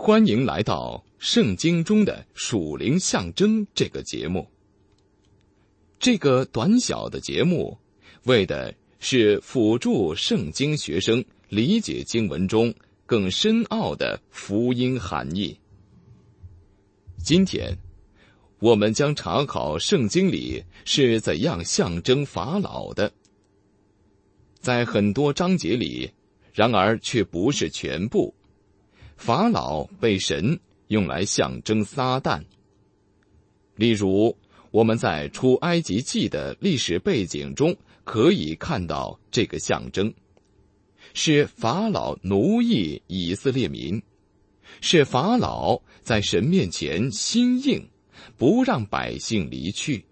欢迎来到圣经中的属灵象征这个节目。这个短小的节目为的是辅助圣经学生理解经文中更深奥的福音含义。今天我们将查考圣经里是怎样象征法老的。在很多章节里，然而却不是全部，法老被神用来象征撒旦。例如，我们在出埃及记的历史背景中可以看到这个象征，是法老奴役以色列民，是法老在神面前心硬，不让百姓离去。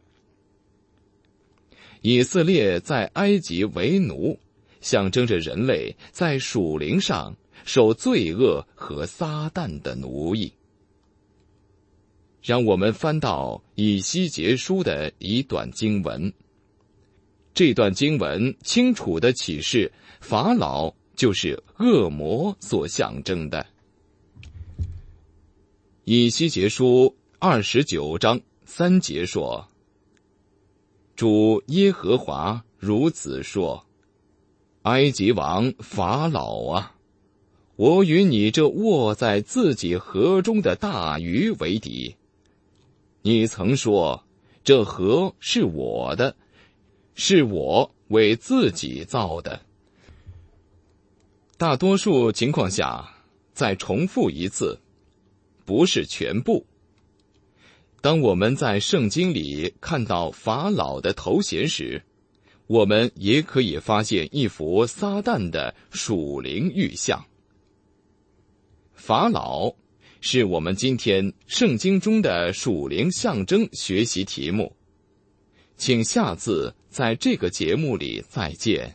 以色列在埃及为奴，象征着人类在属灵上受罪恶和撒旦的奴役。让我们翻到以西结书的一段经文，这段经文清楚地启示法老就是恶魔所象征的。以西结书29章3节说：主耶和华如此说，埃及王法老啊，我与你这卧在自己河中的大鱼为敌。你曾说，这河是我的，是我为自己造的。大多数情况下，再重复一次，不是全部。当我们在圣经里看到法老的头衔时，我们也可以发现一幅撒旦的属灵预象。法老是我们今天圣经中的属灵象征学习题目，请下次在这个节目里再见。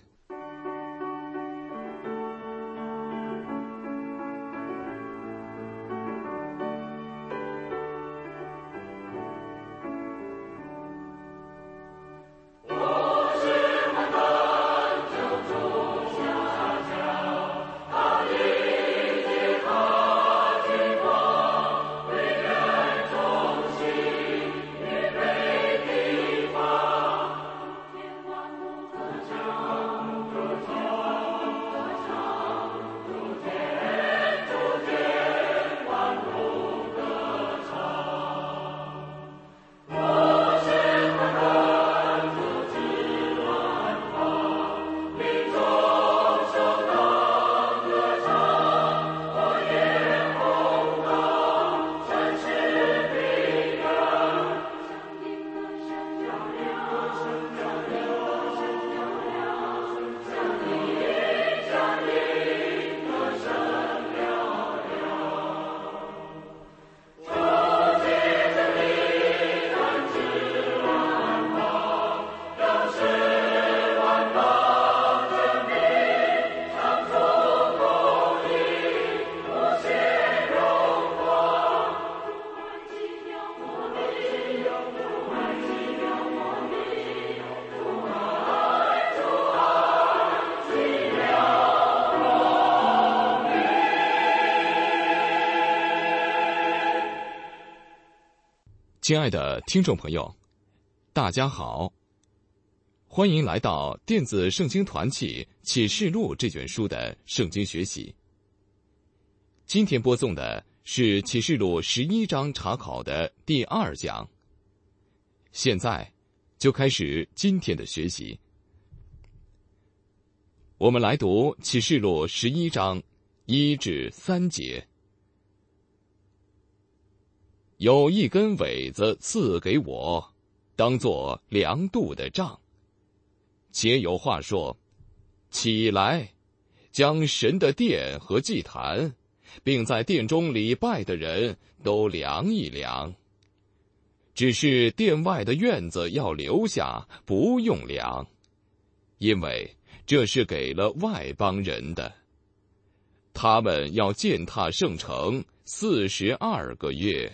亲爱的听众朋友，大家好，欢迎来到电子圣经团契启示录这卷书的圣经学习。今天播送的是启示录11章查考的第2讲。现在就开始今天的学习。我们来读启示录11章1至3节。有一根苇子赐给我，当作量度的杖。且有话说，起来，将神的殿和祭坛，并在殿中礼拜的人都量一量。只是殿外的院子要留下，不用量，因为这是给了外邦人的。他们要践踏圣城42个月。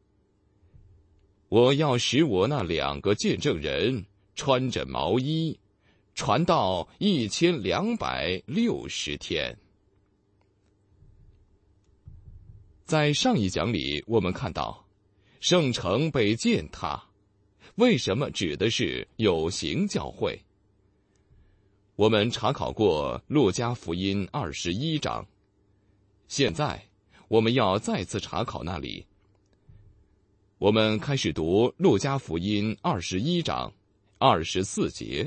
我要使我那2个见证人穿着毛衣，传到1260天。 在上一讲里，我们看到圣城被践踏，为什么指的是有形教会？我们查考过路加福音21章，现在我们要再次查考那里。我们开始读路加福音21章24节。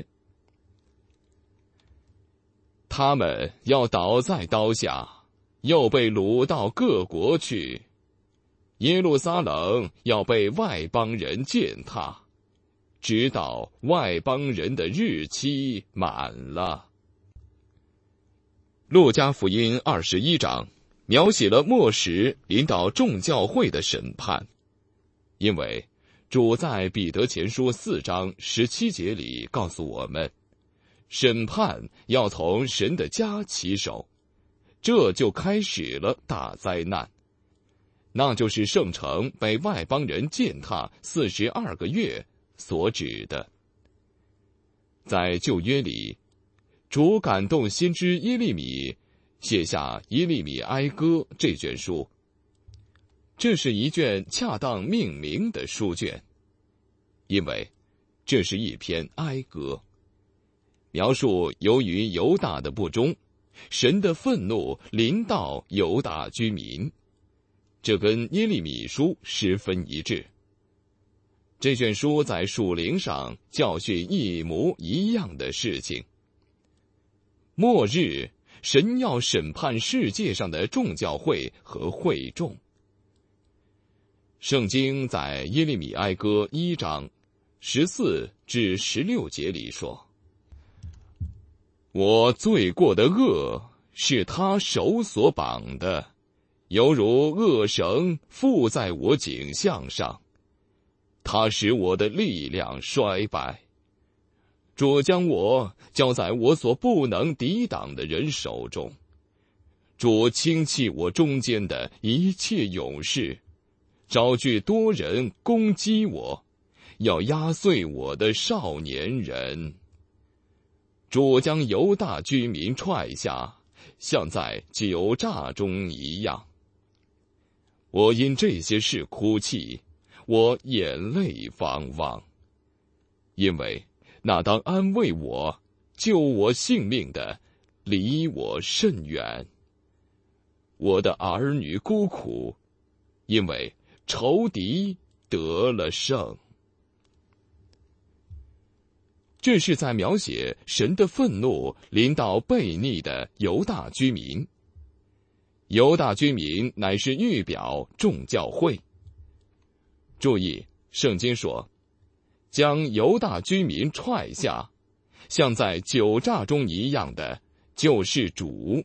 他们要倒在刀下，又被掳到各国去。耶路撒冷要被外邦人践踏，直到外邦人的日期满了。路加福音21章描写了末时临到众教会的审判，因为主在彼得前书4章17节里告诉我们，审判要从神的家起手，这就开始了大灾难，那就是圣城被外邦人践踏42个月所指的。在旧约里，主感动先知耶利米写下《耶利米哀歌》这卷书，这是一卷恰当命名的书卷，因为这是一篇哀歌，描述由于犹大的不忠，神的愤怒临到犹大居民，这跟耶利米书十分一致。这卷书在属灵上教训一模一样的事情。末日，神要审判世界上的众教会和会众。圣经在耶利米哀歌1章14至16节里说，我罪过的恶是他手所绑的，犹如恶绳附在我颈项上，他使我的力量衰败。主将我交在我所不能抵挡的人手中，主轻弃我中间的一切勇士，招聚多人攻击我，要压碎我的少年人。主将犹大居民踹下，像在酒榨中一样。我因这些事哭泣，我眼泪汪汪，因为那当安慰我、救我性命的，离我甚远。我的儿女孤苦，因为仇敌得了胜。这是在描写神的愤怒临到悖逆的犹大居民。犹大居民乃是预表众教会。注意，圣经说，将犹大居民踹下，像在酒榨中一样的，就是主。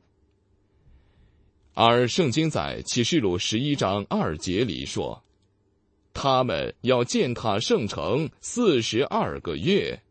而圣经在启示录11章2节里说，他们要践踏圣城42个月。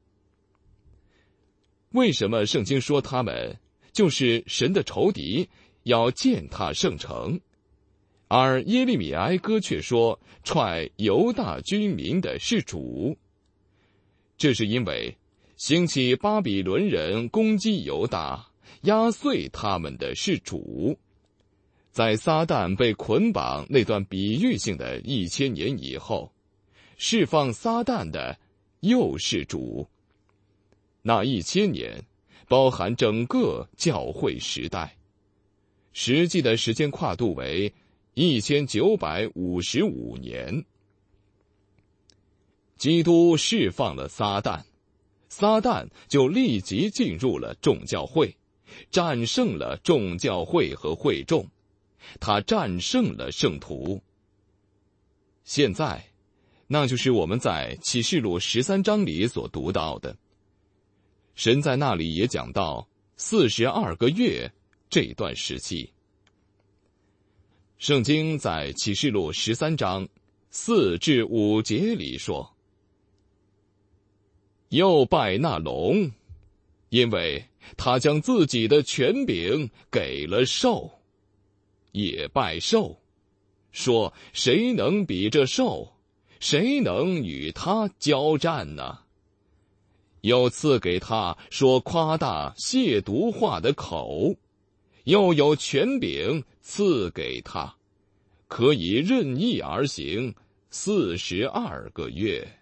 为什么圣经说他们就是神的仇敌，要践踏圣城，而耶利米哀歌却说踹犹大居民的是主？这是因为兴起巴比伦人攻击犹大，压碎他们的是主。在撒旦被捆绑那段比喻性的1000年以后，释放撒旦的又是主。那1000年包含整个教会时代，实际的时间跨度为1955年。基督释放了撒旦，撒旦就立即进入了众教会，战胜了众教会和会众，他战胜了圣徒。现在，那就是我们在启示录13章里所读到的。神在那里也讲到42个月这段时期。圣经在启示录13章4至5节里说，又拜那龙，因为他将自己的权柄给了兽，也拜兽，说谁能比这兽？谁能与他交战呢？又赐给他说夸大亵渎话的口，又有权柄赐给他， 可以任意而行42个月。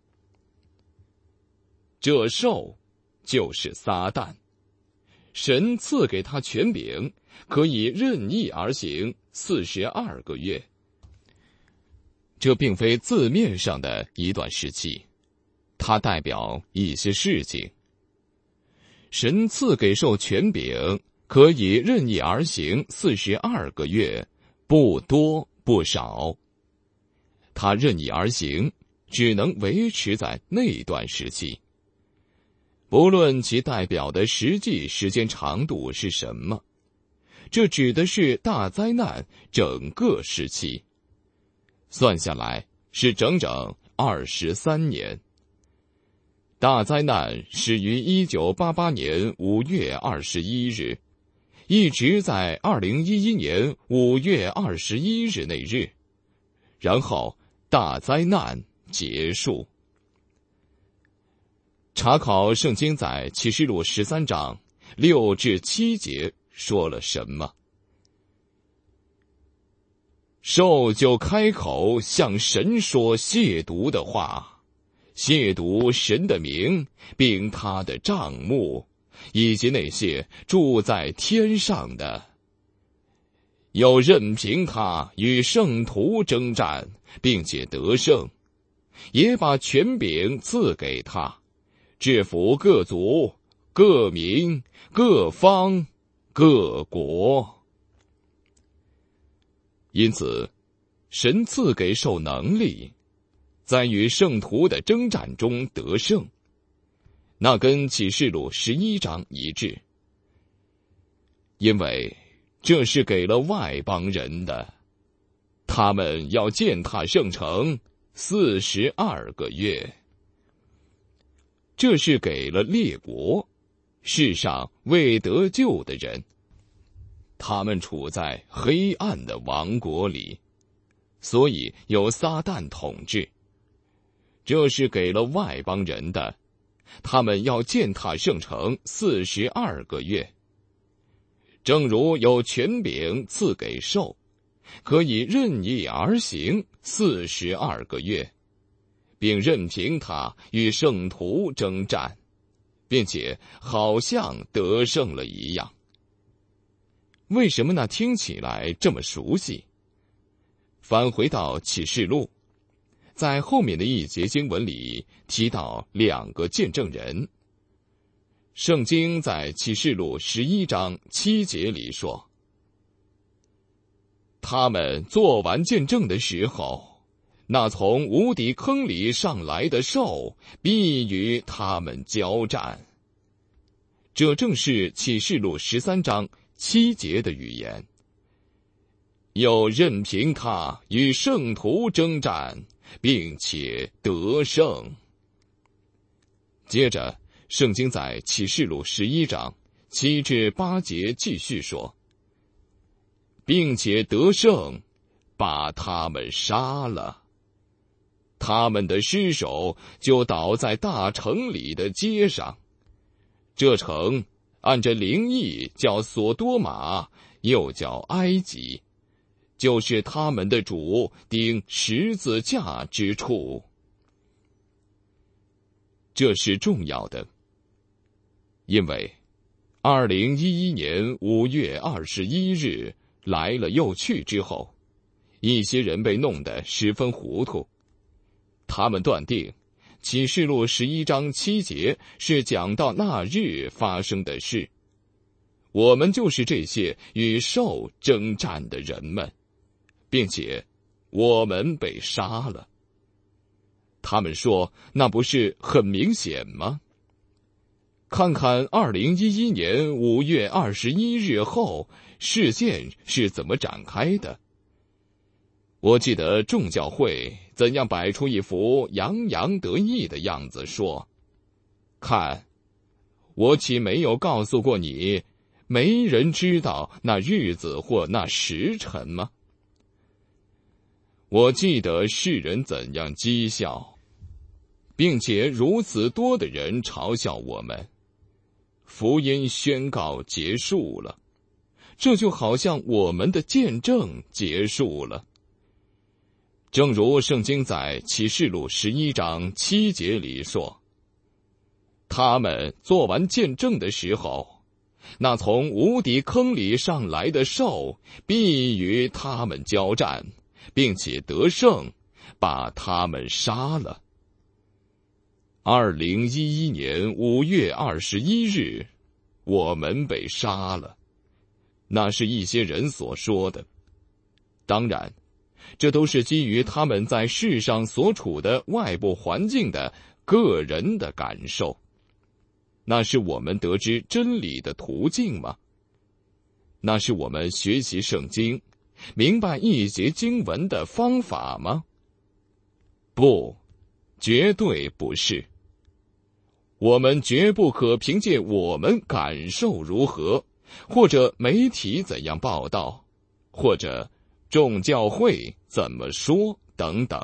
这兽就是撒旦，神赐给他权柄，可以任意而行42个月。这并非字面上的一段时期，它代表一些事情。神赐给兽权柄，可以任意而行42个月，不多不少。它任意而行，只能维持在那段时期。不论其代表的实际时间长度是什么，这指的是大灾难整个时期。算下来是整整23年。大灾难始于1988年5月21日，一直在2011年5月21日那日，然后大灾难结束。查考圣经在启示录13章6至7节说了什么？兽就开口向神说亵渎的话，亵渎神的名，并他的帐幕，以及那些住在天上的。又任凭他与圣徒征战，并且得胜，也把权柄赐给他，制服各族、各民、各方、各国。因此，神赐给兽能力，在与圣徒的征战中得胜，那跟启示录11章一致，因为这是给了外邦人的，他们要践踏圣城42个月。这是给了列国，世上未得救的人，他们处在黑暗的王国里，所以由撒旦统治。这是给了外邦人的，他们要践踏圣城42个月。正如有权柄赐给兽，可以任意而行42个月，并任凭他与圣徒征战，并且好像得胜了一样。为什么那听起来这么熟悉？返回到启示录，在后面的一节经文里提到2个见证人。圣经在启示录11章7节里说，他们做完见证的时候，那从无底坑里上来的兽必与他们交战。这正是启示录13章7节的语言。又任凭他与圣徒征战，并且得胜。接着，圣经在启示录11章7至8节继续说，并且得胜，把他们杀了。他们的尸首就倒在大城里的街上。这城按着灵意叫索多玛，又叫埃及，就是他们的主钉十字架之处。这是重要的，因为2011年5月21日来了又去之后，一些人被弄得十分糊涂。他们断定启示录11章7节是讲到那日发生的事，我们就是这些与兽征战的人们，并且我们被杀了。他们说那不是很明显吗？看看2011年5月21日后事件是怎么展开的。我记得众教会怎样摆出一副洋洋得意的样子，说，看，我岂没有告诉过你，没人知道那日子或那时辰吗？我记得世人怎样讥笑，并且如此多的人嘲笑我们。福音宣告结束了，这就好像我们的见证结束了。 正如圣经在启示录11章7节里说，他们做完见证的时候，那从无底坑里上来的兽必与他们交战，并且得胜，把他们杀了。2011年5月21日，我们被杀了。那是一些人所说的。当然，这都是基于他们在世上所处的外部环境的个人的感受。那是我们得知真理的途径吗？那是我们学习圣经、明白一节经文的方法吗？不，绝对不是。我们绝不可凭借我们感受如何，或者媒体怎样报道，或者众教会怎么说等等。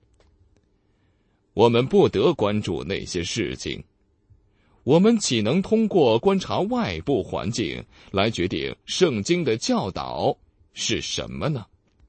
我们不得关注那些事情。我们岂能通过观察外部环境来决定圣经的教导是什么呢？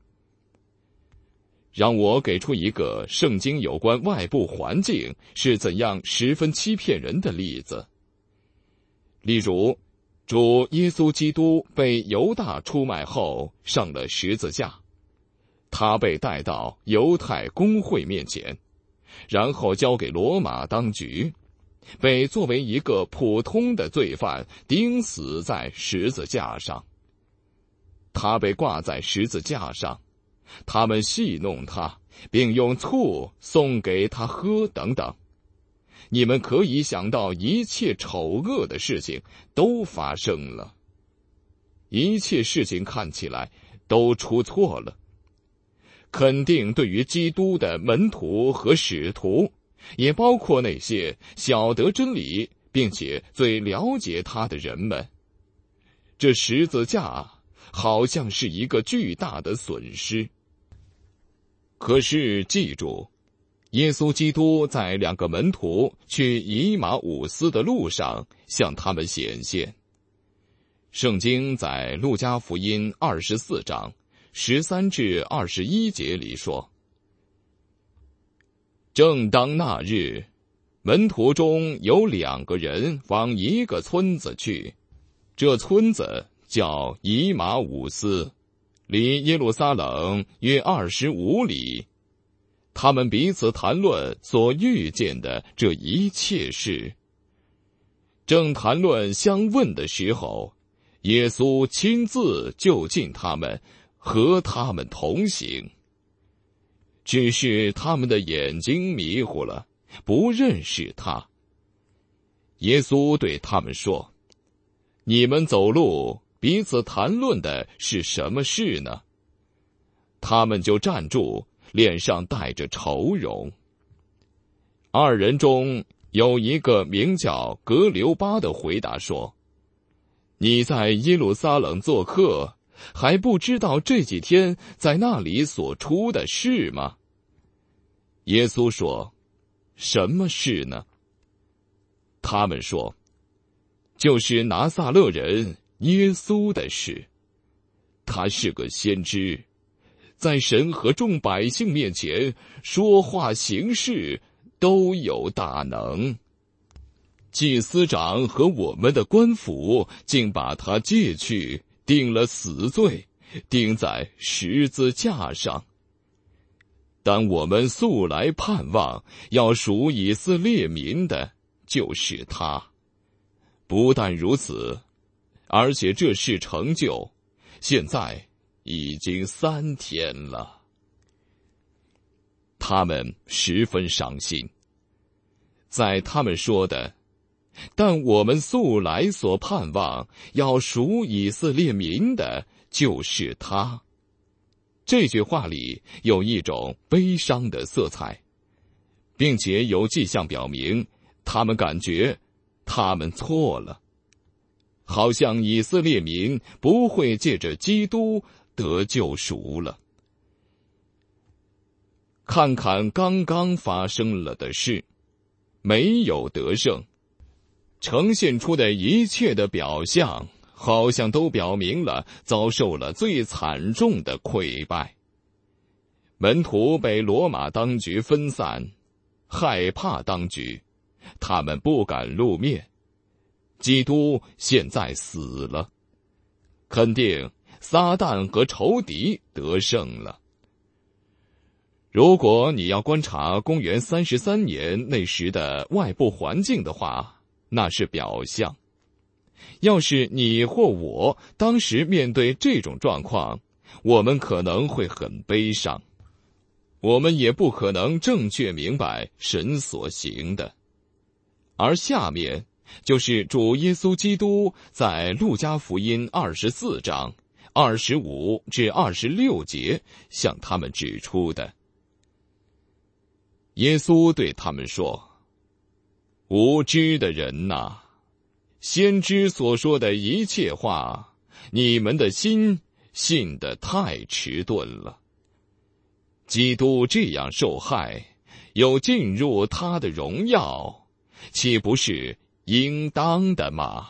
让我给出一个圣经有关外部环境是怎样十分欺骗人的例子。例如，主耶稣基督被犹大出卖后上了十字架，他被带到犹太公会面前，然后交给罗马当局，被作为一个普通的罪犯钉死在十字架上。他被挂在十字架上，他们戏弄他，并用醋送给他喝等等。你们可以想到一切丑恶的事情都发生了，一切事情看起来都出错了。肯定对于基督的门徒和使徒，也包括那些晓得真理并且最了解他的人们，这十字架好像是一个巨大的损失。可是记住，耶稣基督在2个门徒去以马忤斯的路上向他们显现。圣经在路加福音24章13至21节里说，正当那日，门徒中有2个人往一个村子去，这村子叫以马忤斯，离耶路撒冷约25里。他们彼此谈论所遇见的这一切事。正谈论相问的时候，耶稣亲自就近他们，和他们同行。只是他们的眼睛迷糊了，不认识他。耶稣对他们说，你们走路彼此谈论的是什么事呢？他们就站住，脸上带着愁容。2人中有一个名叫格留巴的回答说，你在耶路撒冷做客，还不知道这几天在那里所出的事吗？耶稣说，什么事呢？他们说，就是拿撒勒人耶稣的事。他是个先知，在神和众百姓面前说话行事都有大能。祭司长和我们的官府竟把他借去，定了死罪，钉在十字架上。但我们素来盼望要属以色列民的就是他。不但如此，而且这事成就，现在已经3天了。他们十分伤心。在他们说的，但我们素来所盼望要属以色列民的就是他。这句话里有一种悲伤的色彩，并且有迹象表明他们感觉他们错了，好像以色列民不会借着基督得救赎了。看看刚刚发生了的事，没有得胜，呈现出的一切的表象好像都表明了遭受了最惨重的溃败。 门徒被罗马当局分散，害怕当局，他们不敢露面。基督现在死了，肯定撒旦和仇敌得胜了。如果你要观察公元33年那时的外部环境的话，那是表象。要是你或我当时面对这种状况，我们可能会很悲伤，我们也不可能正确明白神所行的。而下面就是主耶稣基督在路加福音24章25至26节向他们指出的。耶稣对他们说：无知的人哪，先知所说的一切话，你们的心信得太迟钝了。基督这样受害，又进入他的荣耀，岂不是应当的吗？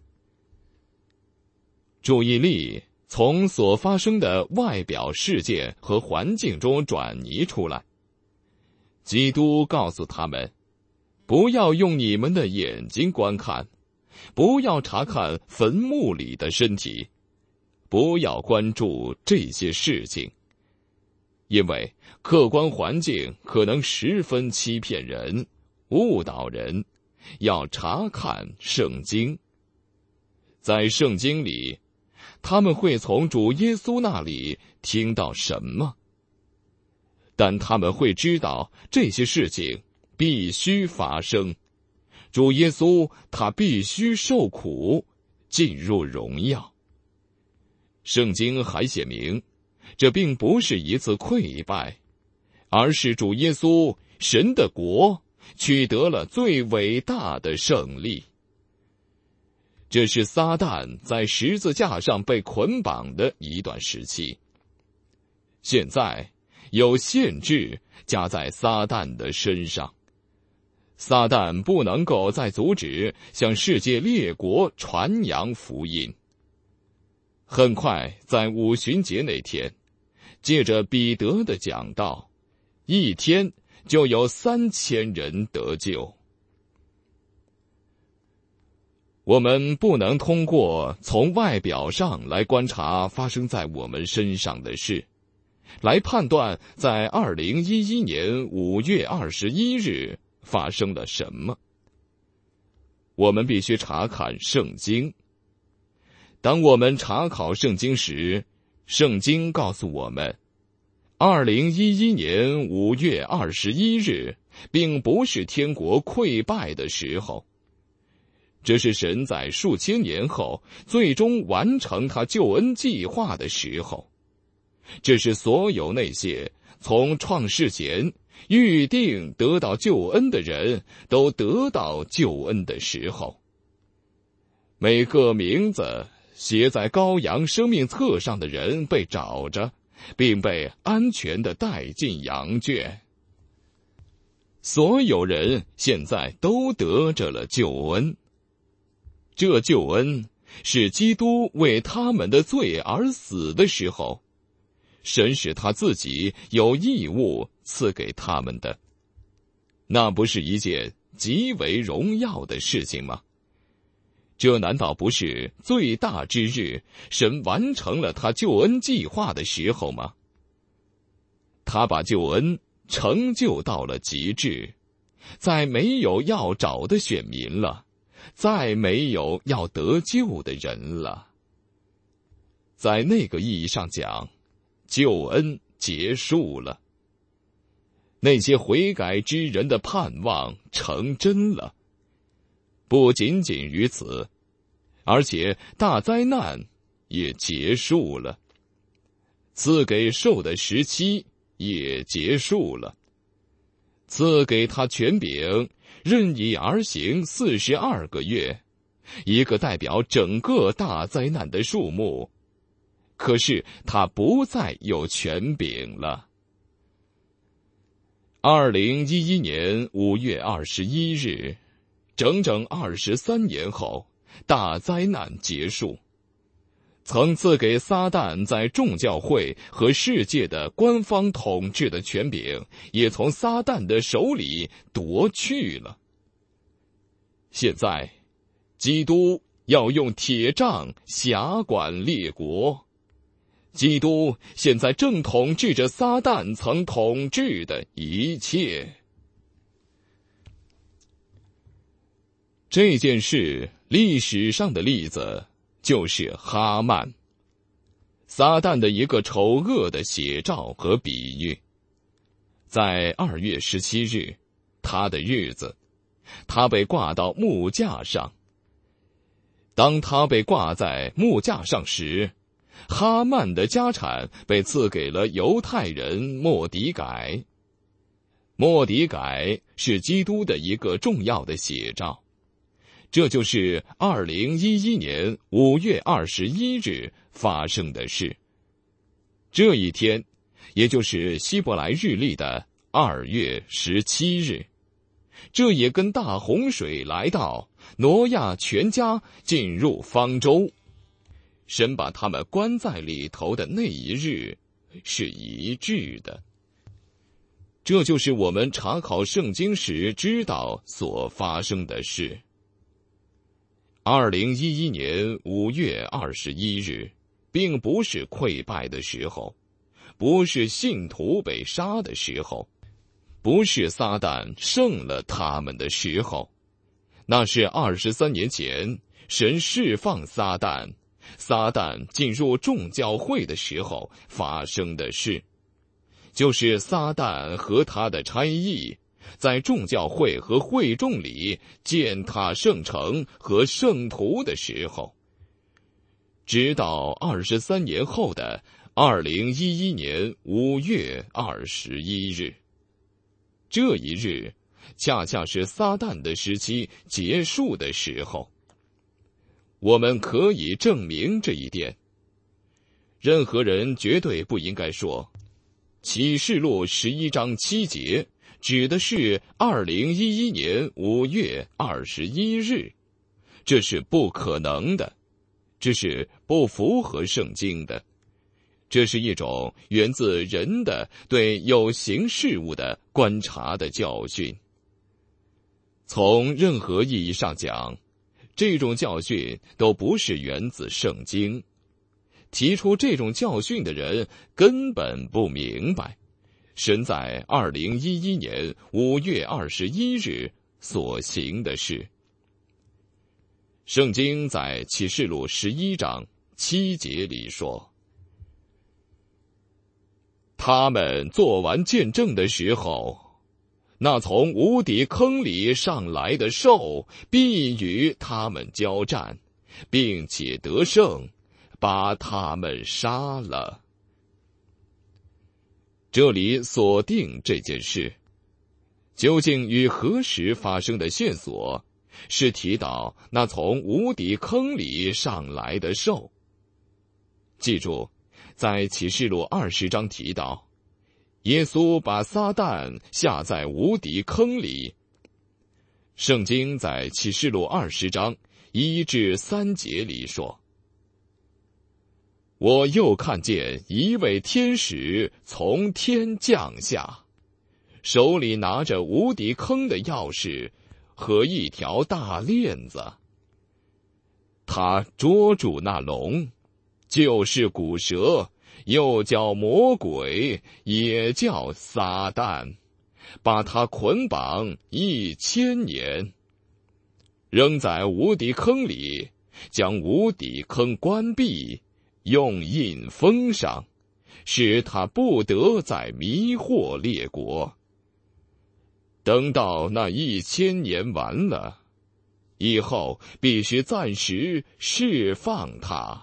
注意力从所发生的外表事件和环境中转移出来。基督告诉他们，不要用你们的眼睛观看，不要查看坟墓里的身体，不要关注这些事情，因为客观环境可能十分欺骗人，误导人。要查看圣经，在圣经里，他们会从主耶稣那里听到什么？但他们会知道这些事情必须发生。主耶稣他必须受苦，进入荣耀。圣经还写明，这并不是一次溃败，而是主耶稣神的国取得了最伟大的胜利。这是撒旦在十字架上被捆绑的一段时期。现在有限制加在撒旦的身上，撒旦不能够再阻止向世界列国传扬福音。很快在五旬节那天，借着彼得的讲道，一天就有3000人得救。我们不能通过从外表上来观察发生在我们身上的事，来判断在2011年5月21日发生了什么。我们必须查看圣经。当我们查考圣经时，圣经告诉我们，2011年5月21日并不是天国溃败的时候，这是神在数千年后最终完成他救恩计划的时候。这是所有那些从创世前预定得到救恩的人都得到救恩的时候。每个名字写在羔羊生命册上的人被找着，并被安全地带进羊圈。所有人现在都得着了救恩。这救恩是基督为他们的罪而死的时候，神使他自己有义务赐给他们的。那不是一件极为荣耀的事情吗？这难道不是最大之日，神完成了他救恩计划的时候吗？他把救恩成就到了极致，再没有要找的选民了，再没有要得救的人了。在那个意义上讲，救恩结束了，那些悔改之人的盼望成真了。不仅仅于此，而且大灾难也结束了，赐给兽的时期也结束了，赐给他权柄，任意而行42个月，一个代表整个大灾难的数目。可是他不再有权柄了。2011年5月21日，整整23年后，大灾难结束。 曾赐给撒旦在众教会和世界的官方统治的权柄，也从撒旦的手里夺去了。现在，基督要用铁杖辖管列国。基督现在正统治着撒旦曾统治的一切。这件事历史上的例子就是哈曼，撒旦的一个丑恶的写照和比喻。在2月17日，他的日子，他被挂到木架上。当他被挂在木架上时，哈曼的家产被赐给了犹太人末底改。末底改是基督的一个重要的写照。这就是2011年5月21日发生的事。这一天，也就是希伯来日历的2月17日，这也跟大洪水来到，挪亚全家进入方舟，神把他们关在里头的那一日是一致的。这就是我们查考圣经时知道所发生的事。2011年5月21日，并不是溃败的时候，不是信徒被杀的时候，不是撒旦胜了他们的时候，那是23年前神释放撒旦，撒旦进入众教会的时候发生的事，就是撒旦和他的差役在众教会和会众里践踏圣城和圣徒的时候，直到23年后的2011年5月21日，这一日恰恰是撒旦的时期结束的时候。我们可以证明这一点。任何人绝对不应该说启示录11章7节指的是2011年5月21日，这是不可能的，这是不符合圣经的，这是一种源自人的对有形事物的观察的教训。从任何意义上讲，这种教训都不是源自圣经。提出这种教训的人根本不明白神在2011年5月21日所行的事。圣经在启示录11章7节里说，他们做完见证的时候，那从无底坑里上来的兽必与他们交战，并且得胜，把他们杀了。这里锁定这件事，究竟与何时发生的线索，是提到那从无底坑里上来的兽。记住，在启示录20章提到，耶稣把撒旦下在无底坑里。圣经在启示录20章1至3节里说，我又看见一位天使从天降下，手里拿着无底坑的钥匙和一条大链子。他捉住那龙，就是古蛇，又叫魔鬼，也叫撒旦，把他捆绑1000年，扔在无底坑里，将无底坑关闭，用印封上，使他不得再迷惑列国。等到那1000年完了以后，必须暂时释放他。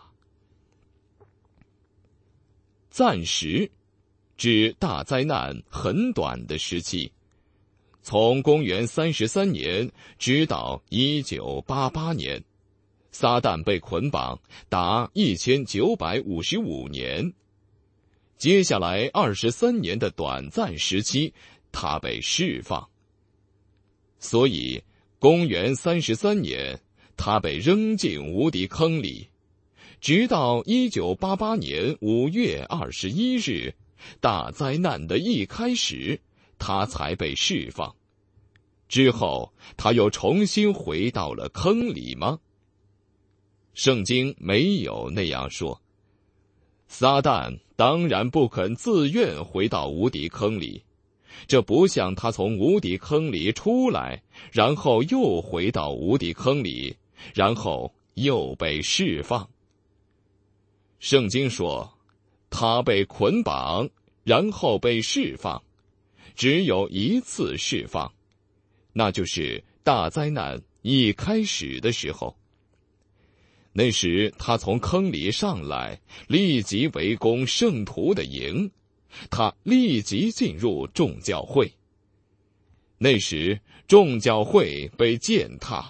暂时指大灾难很短的时期，从公元33年直到1988年，撒旦被捆绑达1955年。接下来23年的短暂时期，他被释放。所以公元33年，他被扔进无底坑里， 直到1988年5月21日，大灾难的一开始，他才被释放。之后，他又重新回到了坑里吗？圣经没有那样说。撒旦当然不肯自愿回到无底坑里，这不像他从无底坑里出来，然后又回到无底坑里，然后又被释放。圣经说，他被捆绑，然后被释放，只有一次释放，那就是大灾难一开始的时候。那时他从坑里上来，立即围攻圣徒的营，他立即进入众教会。那时众教会被践踏。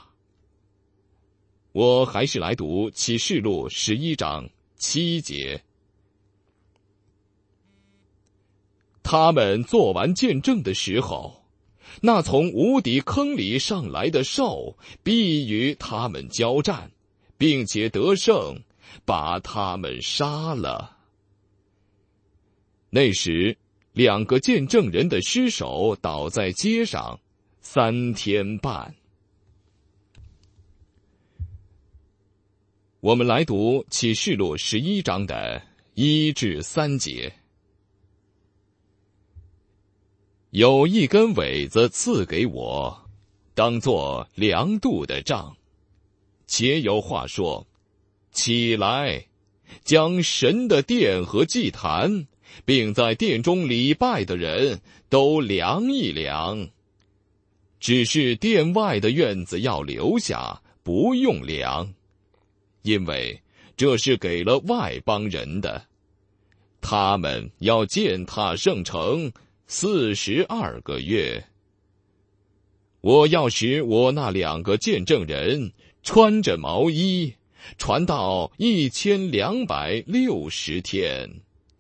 我还是来读启示录11章7节。他们做完见证的时候，那从无底坑里上来的兽必与他们交战，并且得胜，把他们杀了。那时2个见证人的尸首倒在街上3天半。我们来读启示录11章的1至3节。有一根苇子赐给我，当作量度的杖，且有话说：起来，将神的殿和祭坛，并在殿中礼拜的人都量一量。只是殿外的院子要留下，不用量，因为这是给了外邦人的。他们要践踏圣城42个月。我要使我那2个见证人穿着毛衣，传到1260天。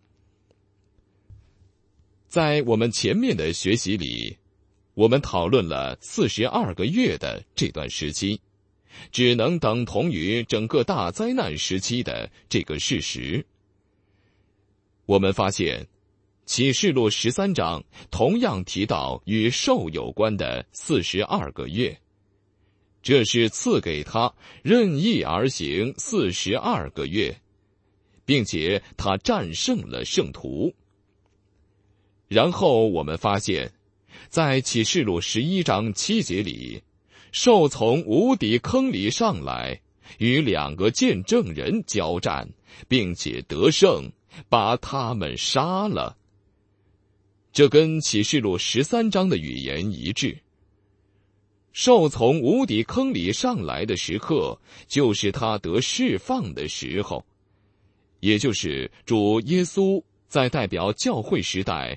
在我们前面的学习里，我们讨论了42个月的这段时期，只能等同于整个大灾难时期的这个事实。我们发现启示录13章同样提到与兽有关的42个月，这是赐给他任意而行42个月，并且他战胜了圣徒。然后我们发现，在启示录11章7节里，兽从无底坑里上来，与2个见证人交战，并且得胜，把他们杀了。这跟启示录13章的语言一致。兽从无底坑里上来的时刻，就是他得释放的时候，也就是主耶稣在代表教会时代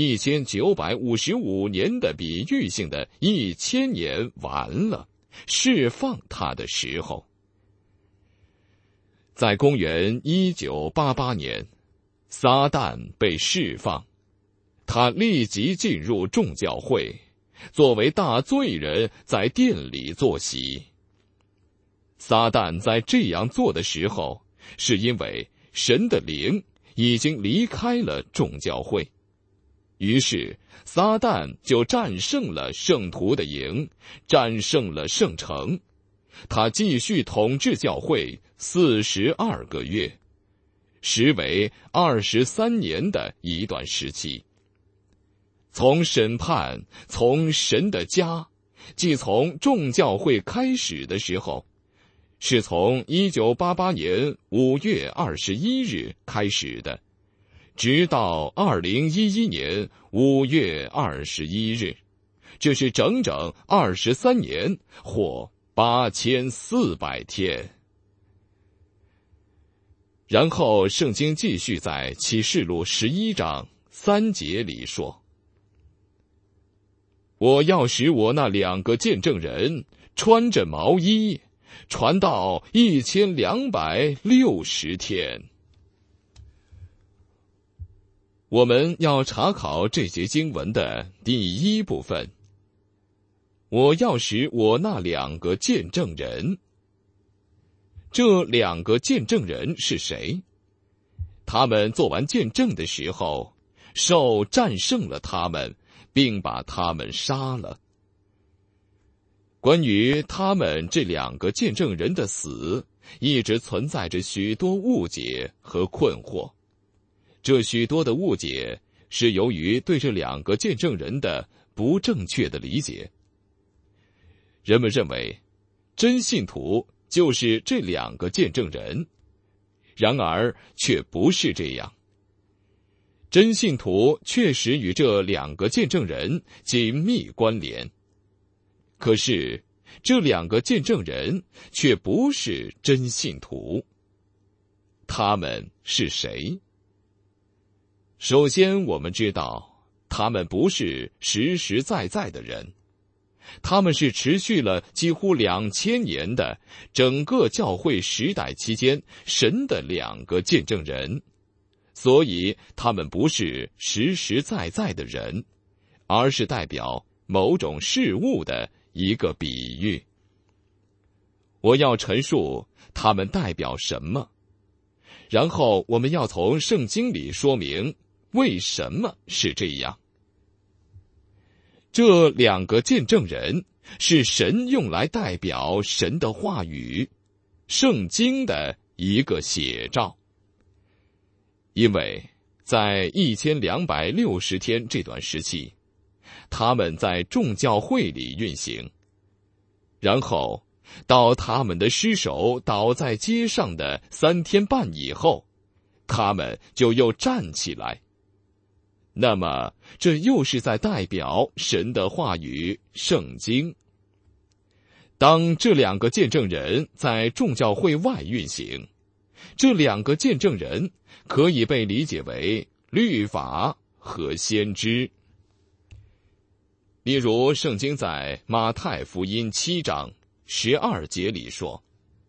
1955年的比喻性的1000年完了，释放他的时候。在公元1988年，撒旦被释放，他立即进入众教会，作为大罪人在殿里坐席。撒旦在这样做的时候，是因为神的灵已经离开了众教会，于是撒旦就战胜了圣徒的营，战胜了圣城，他继续统治教会42个月，实为23年的一段时期。从审判，从神的家，即从众教会开始的时候，是从1988年5月21日开始的，直到2011年5月21日，这是整整23年或8400天。然后圣经继续在启示录11章3节里说：我要使我那2个见证人穿着毛衣，传到1260天。我们要查考这节经文的第一部分。我要使我那2个见证人， 这两个见证人是谁？他们做完见证的时候，兽战胜了他们，并把他们杀了。关于他们这两个见证人的死，一直存在着许多误解和困惑。这许多的误解是由于对这两个见证人的不正确的理解。人们认为真信徒就是这两个见证人，然而却不是这样。真信徒确实与这两个见证人紧密关联，可是这两个见证人却不是真信徒。他们是谁？首先，我们知道他们不是实实在在的人，他们是持续了几乎2000年的整个教会时代期间神的两个见证人，所以他们不是实实在在的人，而是代表某种事物的一个比喻。我要陈述他们代表什么，然后我们要从圣经里说明为什么是这样。这两个见证人是神用来代表神的话语，圣经的一个写照。因为在1260天这段时期，他们在众教会里运行，然后到他们的尸首倒在街上的3天半以后，他们就又站起来。那么这又是在代表神的话语圣经。当这两个见证人在众教会外运行，这两个见证人可以被理解为律法和先知。例如圣经在马太福音7章12节里说，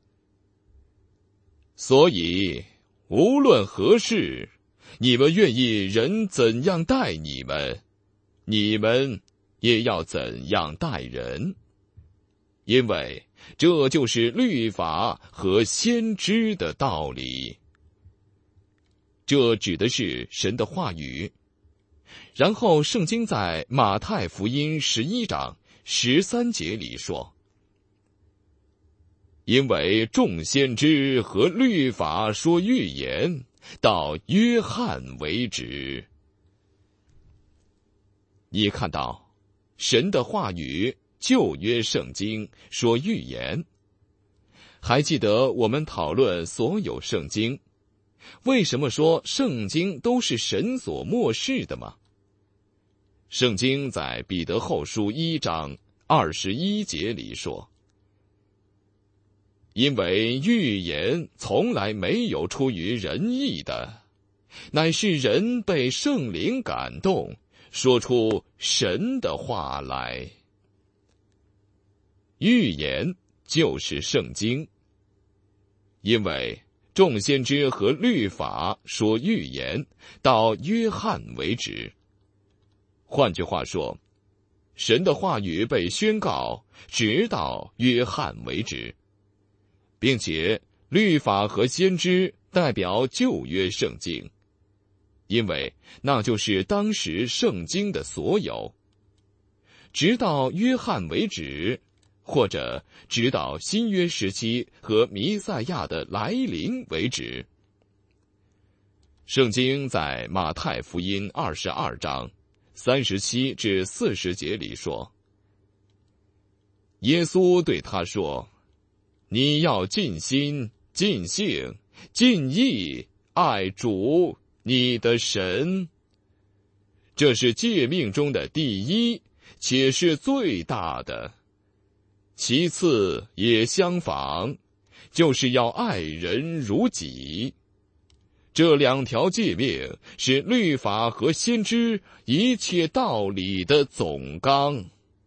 所以无论何事，你们愿意人怎样待你们，你们也要怎样待人，因为这就是律法和先知的道理。这指的是神的话语。然后圣经在马太福音11章13节里说，因为众先知和律法说预言，到约翰为止。你看到神的话语旧约圣经说预言。还记得我们讨论所有圣经，为什么说圣经都是神所默示的吗？圣经在彼得后书1章21节里说，因为预言从来没有出于人意的，乃是人被圣灵感动，说出神的话来。预言就是圣经，因为众先知和律法说预言，到约翰为止。换句话说，神的话语被宣告，直到约翰为止，并且律法和先知代表旧约圣经，因为那就是当时圣经的所有，直到约翰为止，或者直到新约时期和弥赛亚的来临为止。圣经在马太福音22章37至40节里说，耶稣对他说，你要尽心、尽性、尽意爱主你的神，这是诫命中的第一，且是最大的。其次也相仿，就是要爱人如己。这2条诫命是律法和先知一切道理的总纲。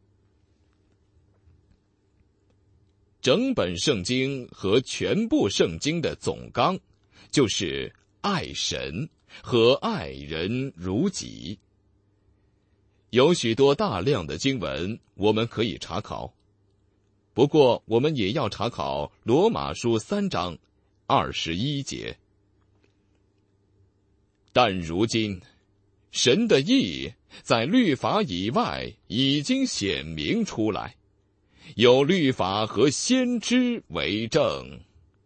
整本圣经和全部圣经的总纲，就是爱神和爱人如己。有许多大量的经文我们可以查考， 不过我们也要查考罗马书3章21节。但如今，神的义在律法以外已经显明出来，有律法和先知为证。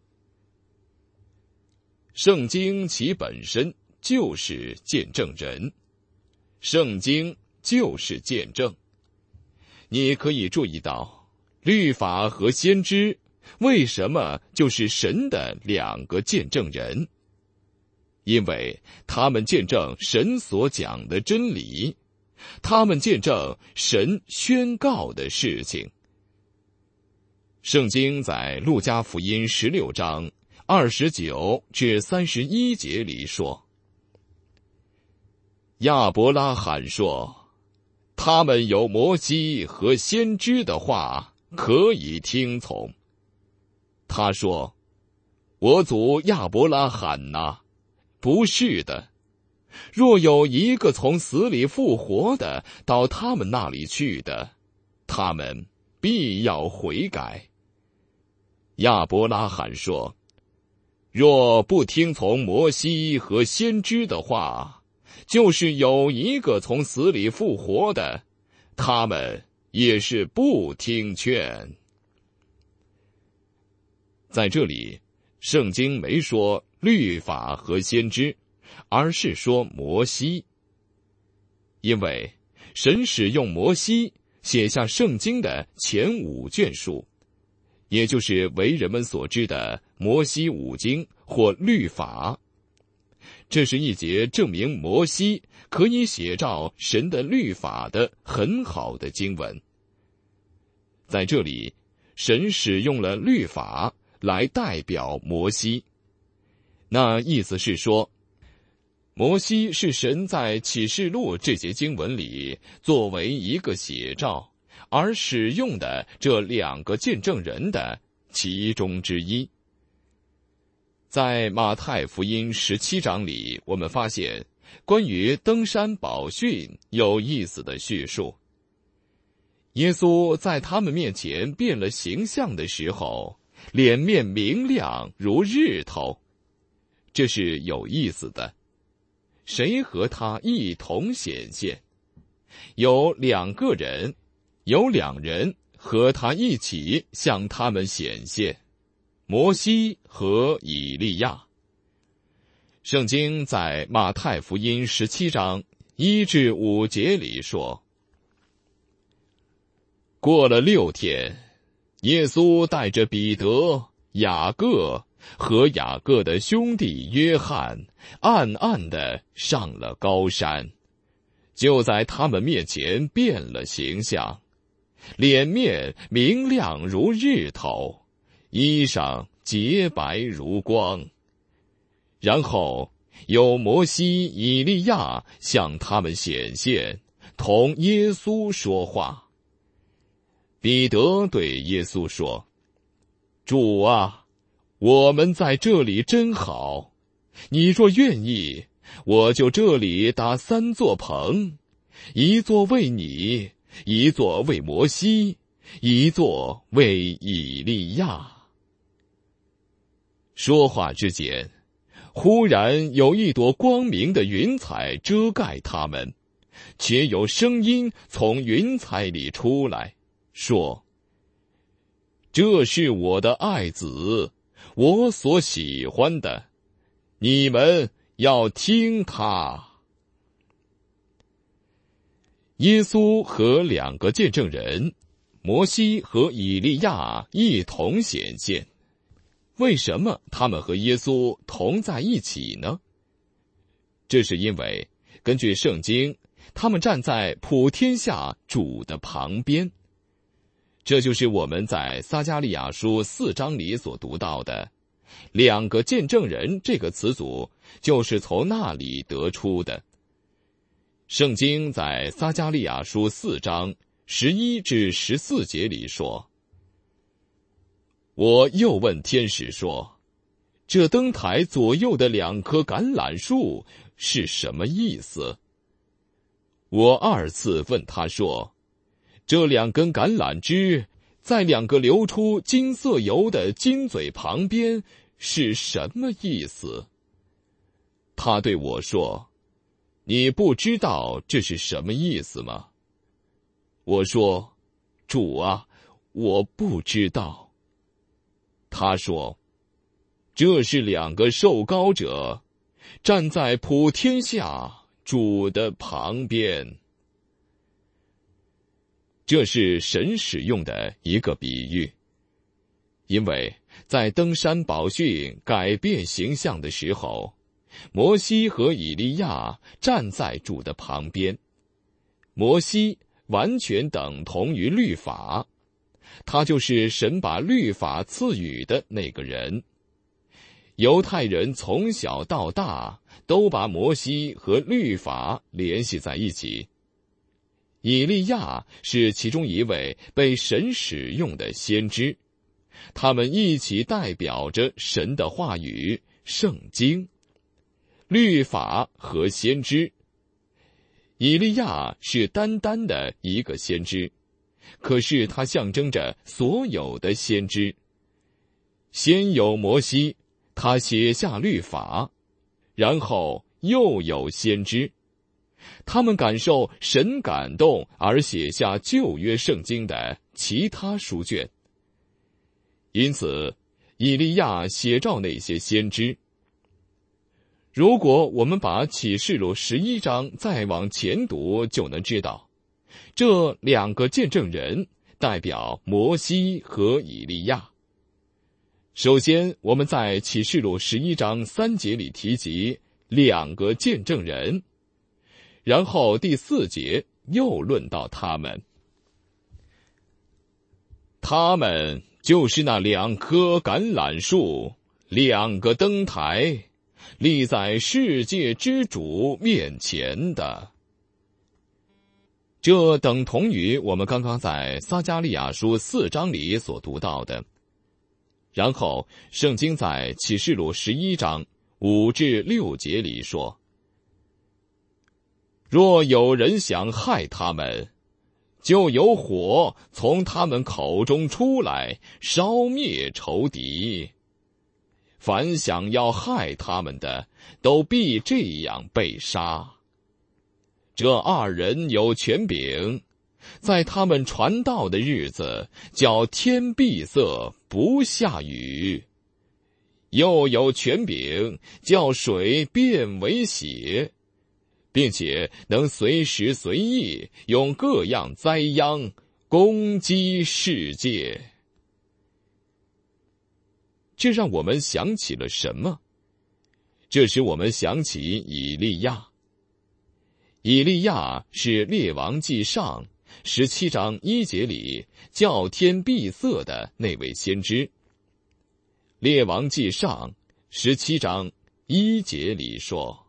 圣经其本身就是见证人，圣经就是见证。你可以注意到，律法和先知为什么就是神的2个见证人？因为他们见证神所讲的真理，他们见证神宣告的事情。圣经在路加福音16章29至31节里说，亚伯拉罕说，他们有摩西和先知的话可以听从。他说，我祖亚伯拉罕哪，不是的，若有一个从死里复活的到他们那里去的，他们必要悔改。亚伯拉罕说，若不听从摩西和先知的话，就是有一个从死里复活的，他们也是不听劝。在这里，圣经没说律法和先知，而是说摩西。因为神使用摩西写下圣经的前5卷书，也就是为人们所知的摩西5经或律法。这是一节证明摩西可以写照神的律法的很好的经文。在这里，神使用了律法来代表摩西。那意思是说，摩西是神在启示录这节经文里作为一个写照而使用的这2个见证人的其中之一。在马太福音17章里，我们发现关于登山宝训有意思的叙述。耶稣在他们面前变了形象的时候，脸面明亮如日头。这是有意思的。谁和他一同显现？有2个人，有2人和他一起向他们显现，摩西和以利亚。圣经在马太福音17章1至5节里说，过了6天，耶稣带着彼得、雅各和雅各的兄弟约翰暗暗地上了高山，就在他们面前变了形象，脸面明亮如日头，衣裳洁白如光。然后有摩西、以利亚向他们显现，同耶稣说话。彼得对耶稣说，主啊，我们在这里真好，你若愿意，我就这里搭3座棚，一座为你，一座为摩西，一座为以利亚。说话之间，忽然有一朵光明的云彩遮盖他们，且有声音从云彩里出来，说，这是我的爱子，我所喜欢的，你们要听他。耶稣和2个见证人，摩西和以利亚一同显现。为什么他们和耶稣同在一起呢？这是因为根据圣经，他们站在普天下主的旁边。这就是我们在撒迦利亚书4章里所读到的2个见证人这个词组，就是从那里得出的。圣经在撒迦利亚书4章11至14节里说，我又问天使说，这灯台左右的2棵橄榄树是什么意思？我2次问他说，这2根橄榄枝在两个流出金色油的金嘴旁边是什么意思？他对我说：你不知道这是什么意思吗？我说：主啊，我不知道。他说：这是两个受膏者，站在普天下主的旁边。这是神使用的一个比喻，因为在登山宝训改变形象的时候，摩西和以利亚站在主的旁边。摩西完全等同于律法，他就是神把律法赐予的那个人。犹太人从小到大都把摩西和律法联系在一起。以利亚是其中一位被神使用的先知，他们一起代表着神的话语、圣经、律法和先知。以利亚是单单的一个先知，可是他象征着所有的先知。先有摩西，他写下律法，然后又有先知，他们感受神感动而写下旧约圣经的其他书卷。因此，以利亚写照那些先知。如果我们把启示录11章再往前读，就能知道，这两个见证人代表摩西和以利亚。首先，我们在启示录11章3节里提及两个见证人，然后第4节又论到他们。他们就是那2棵橄榄树，2个灯台，立在世界之主面前的。这等同于我们刚刚在撒迦利亚书4章里所读到的。然后圣经在启示录11章5至6节里说：若有人想害他们，就有火从他们口中出来，烧灭仇敌。凡想要害他们的，都必这样被杀。这2人有权柄，在他们传道的日子，叫天闭塞，不下雨；又有权柄，叫水变为血，并且能随时随意用各样灾殃攻击世界。这让我们想起了什么？这使我们想起以利亚。以利亚是列王纪上17章1节里叫天闭塞的那位先知。列王纪上17章1节里说：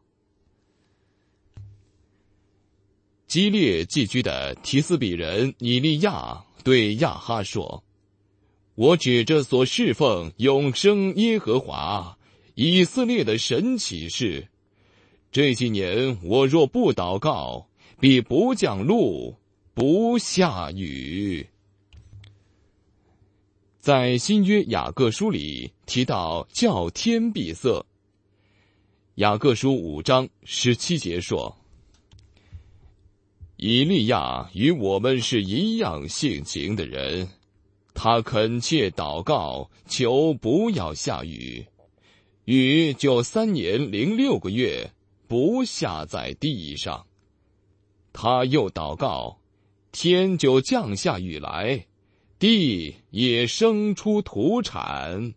基列寄居的提斯比人以利亚对亚哈说：我指着所侍奉永生耶和华以色列的神起誓，这几年我若不祷告，必不降露，不下雨。在新约雅各书里提到叫天闭塞。雅各书5章17节说：以利亚与我们是一样性情的人，他恳切祷告，求不要下雨，雨就3年零6个月不下在地上。他又祷告，天就降下雨来，地也生出土产。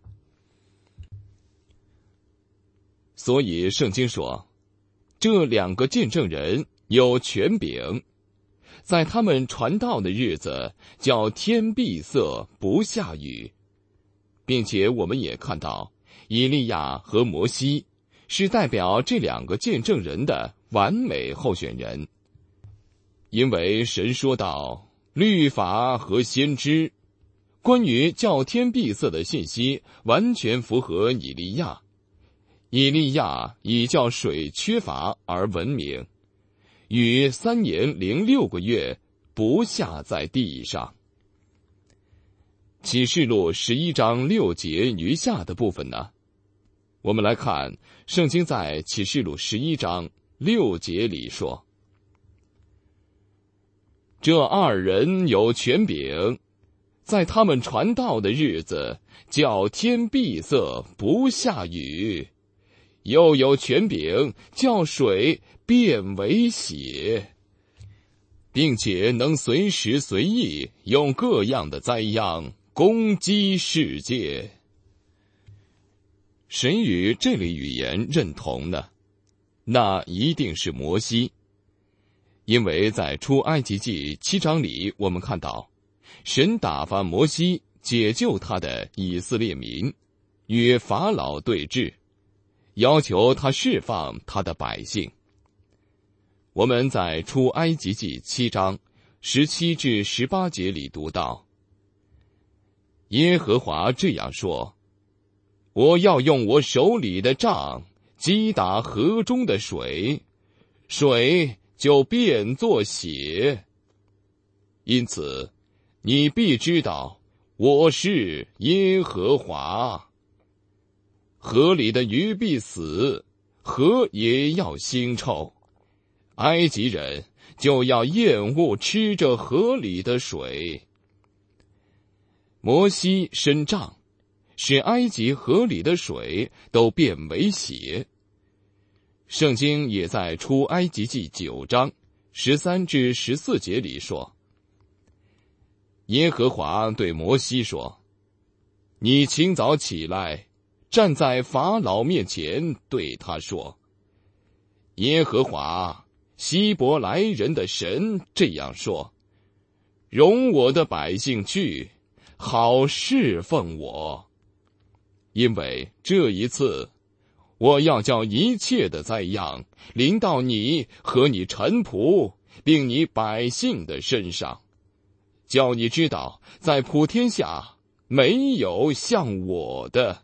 所以圣经说，这2个见证人有权柄，在他们传道的日子，叫天闭塞，不下雨。并且我们也看到，以利亚和摩西是代表这2个见证人的完美候选人。因为神说道，律法和先知关于叫天闭塞的信息完全符合以利亚。以利亚以叫水缺乏而闻名，雨3年零6个月不下在地上。 启示录11章6节余下的部分呢？我们来看圣经在启示录11章6节里说，这二人有权柄，在他们传道的日子，叫天闭塞不下雨，又有权柄叫水变为血，并且能随时随意用各样的灾殃攻击世界。谁与这类语言认同呢？那一定是摩西。因为在出埃及记7章里，我们看到神打发摩西解救他的以色列民，与法老对峙，要求他释放他的百姓。我们在出埃及记7章17至18节里读到，耶和华这样说，我要用我手里的杖击打河中的水，水就变作血。因此，你必知道我是耶和华。河里的鱼必死，河也要腥臭，埃及人就要厌恶吃着河里的水。摩西伸杖，使埃及河里的水都变为血。圣经也在出埃及记9章13至14节里说，耶和华对摩西说，你清早起来，站在法老面前，对他说，耶和华希伯来人的神这样说，容我的百姓去，好侍奉我。因为这一次，我要叫一切的灾殃临到你和你臣仆，并你百姓的身上，叫你知道，在普天下没有像我的。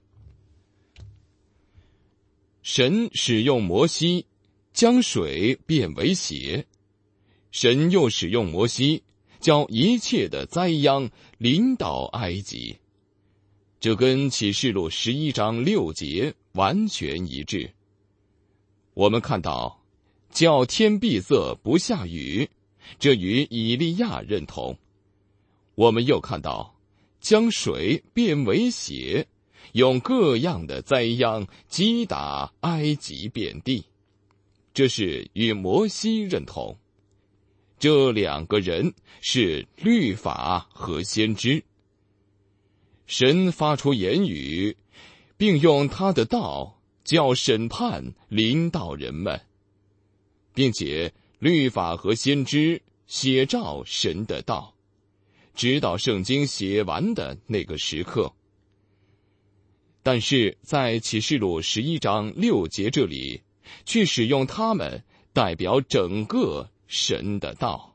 神使用摩西将水变为血，神又使用摩西叫一切的灾殃临到埃及，这跟启示录11章6节完全一致。我们看到叫天闭塞不下雨，这与以利亚认同。我们又看到将水变为血，用各样的灾殃击打埃及遍地，这是与摩西认同。这两个人是律法和先知。神发出言语，并用他的道叫审判临到人们，并且律法和先知写照神的道，直到圣经写完的那个时刻。但是在启示录11章6节这里，却使用他们代表整个神的道。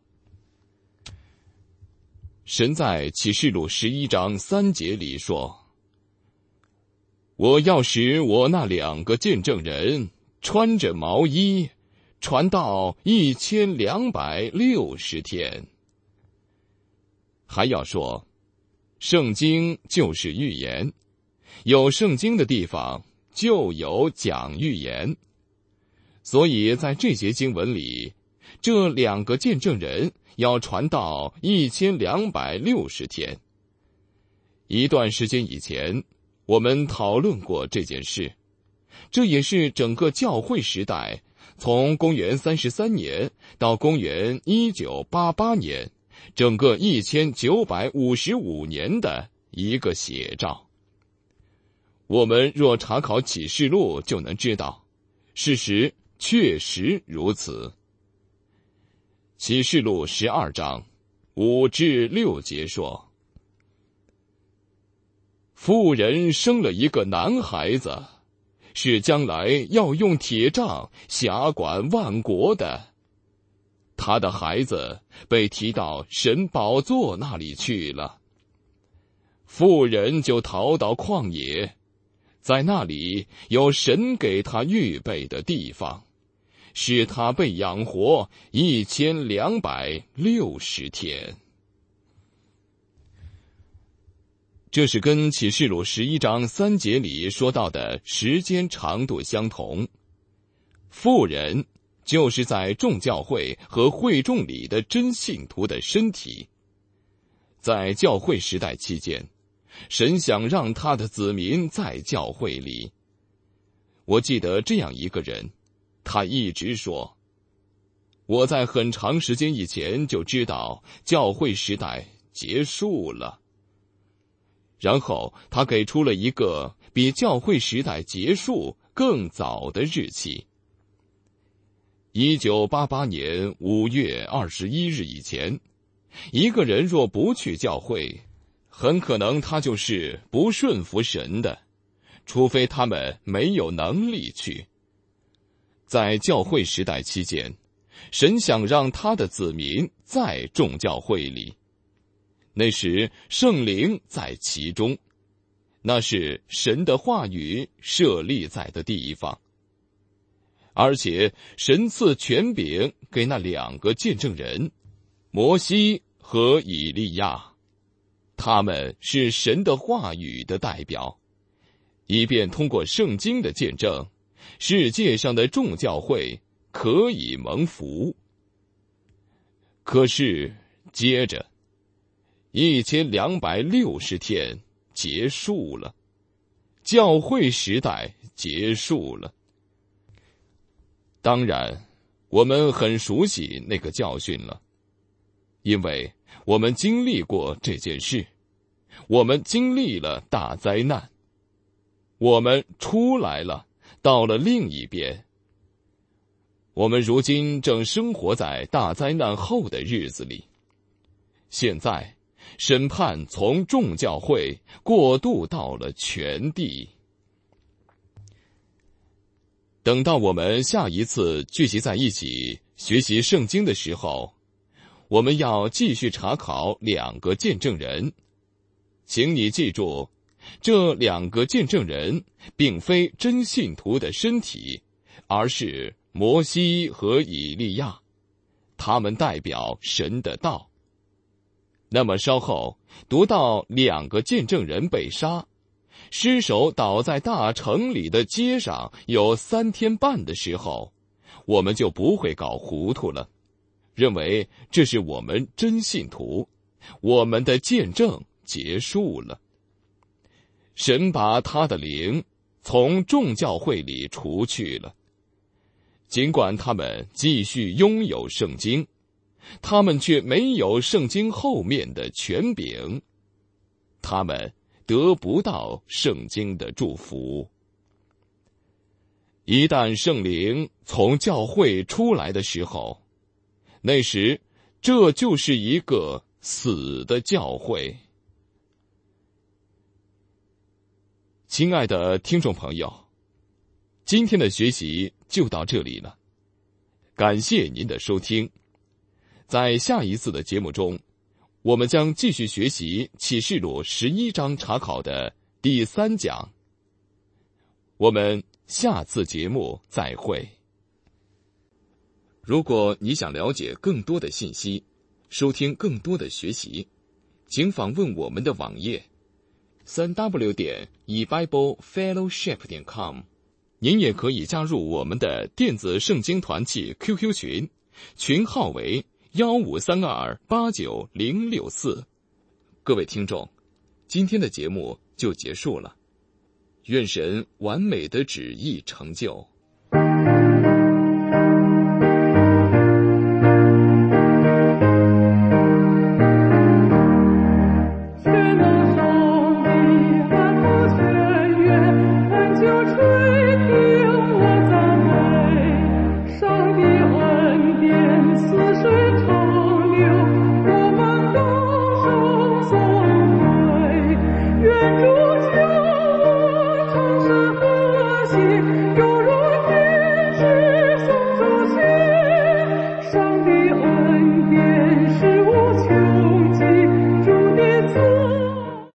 神在启示录11章3节里说，我要使我那2个见证人穿着毛衣，传道1260天。还要说，圣经就是预言，有圣经的地方就有讲预言。所以在这节经文里，这2个见证人要传道1260天。一段时间以前，我们讨论过这件事，这也是整个教会时代，从公元33年到公元1988年，整个1955年的一个写照。我们若查考启示录，就能知道，事实确实如此。启示录12章5至6节说，妇人生了一个男孩子，是将来要用铁杖辖管万国的。他的孩子被提到神宝座那里去了。妇人就逃到旷野，在那里有神给他预备的地方，使他被养活1260天。 这是跟启示录11章3节里说到的时间长度相同。妇人就是在众教会和会众里的真信徒的身体。在教会时代期间，神想让他的子民在教会里。我记得这样一个人，他一直说，我在很长时间以前就知道教会时代结束了。然后他给出了一个比教会时代结束更早的日期。1988年5月21日以前，一个人若不去教会，很可能他就是不顺服神的，除非他们没有能力去。在教会时代期间，神想让他的子民在众教会里，那时圣灵在其中，那是神的话语设立在的地方。而且神赐权柄给那2个见证人，摩西和以利亚，他们是神的话语的代表，以便通过圣经的见证，世界上的众教会可以蒙福。可是接着1260天结束了，教会时代结束了。当然，我们很熟悉那个教训了，因为我们经历过这件事，我们经历了大灾难，我们出来了，到了另一边。我们如今正生活在大灾难后的日子里。现在，审判从众教会过渡到了全地。等到我们下一次聚集在一起学习圣经的时候，我们要继续查考2个见证人。请你记住，这2个见证人并非真信徒的身体，而是摩西和以利亚，他们代表神的道。那么稍后读到2个见证人被杀，尸首倒在大城里的街上有3天半的时候，我们就不会搞糊涂了，认为这是我们真信徒，我们的见证结束了。神把他的灵从众教会里除去了，尽管他们继续拥有圣经，他们却没有圣经后面的权柄，他们得不到圣经的祝福。一旦圣灵从教会出来的时候，那时这就是一个死的教会。亲爱的听众朋友，今天的学习就到这里了，感谢您的收听。在下一次的节目中，我们将继续学习启示录11章查考的第3讲。我们下次节目再会。如果你想了解更多的信息，收听更多的学习，请访问我们的网页3w.ebiblefellowship.com。您也可以加入我们的电子圣经团契 QQ 群，群号为153289064。各位听众，今天的节目就结束了，愿神完美的旨意成就。